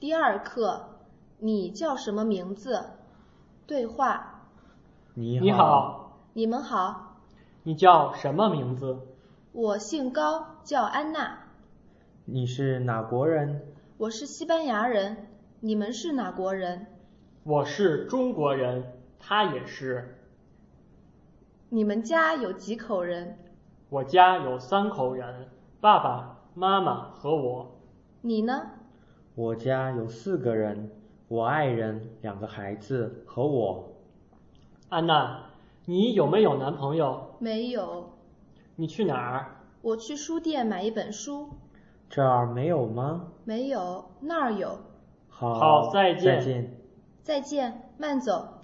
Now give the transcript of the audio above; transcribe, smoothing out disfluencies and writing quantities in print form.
第2课，你叫什么名字？对话。 你好。 你们好。 你叫什么名字？ 我姓高，叫安娜。 你是哪国人？ 我是西班牙人。你们是哪国人？ 我是中国人，他也是。 你们家有几口人？ 我家有3口人，爸爸妈妈和我。 你呢？ 我家有4个人，我爱人、2个孩子和我。 安娜，你有没有男朋友？ 没有。 你去哪儿？ 我去书店买一本书。 这儿没有吗？ 没有，那儿有。 好， 再见。 再见。 再见，慢走。